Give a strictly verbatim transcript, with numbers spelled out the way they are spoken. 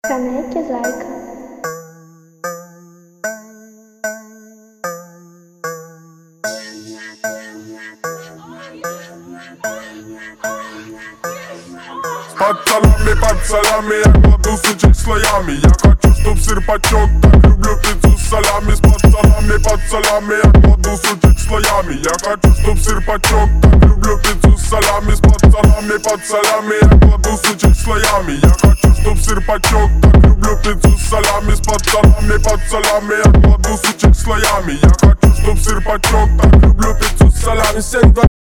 Канеки зайка. Под салами, под салами, я кладу сучек слоями. Я хочу, чтоб сыр потек, так люблю пиццу с салями. Под салами, под салами, я кладу сучек слоями. Я хочу, чтоб сыр потек, так люблю пиццу с салями. Под салами, под салами, я кладу сучек слоями. Я хочу, чтоб сыр потек, так люблю пиццу с салями. Под салами, под салами, я кладу сучек слоями. Я хочу, чтоб сыр потек, так люблю пиццу с салями. семь два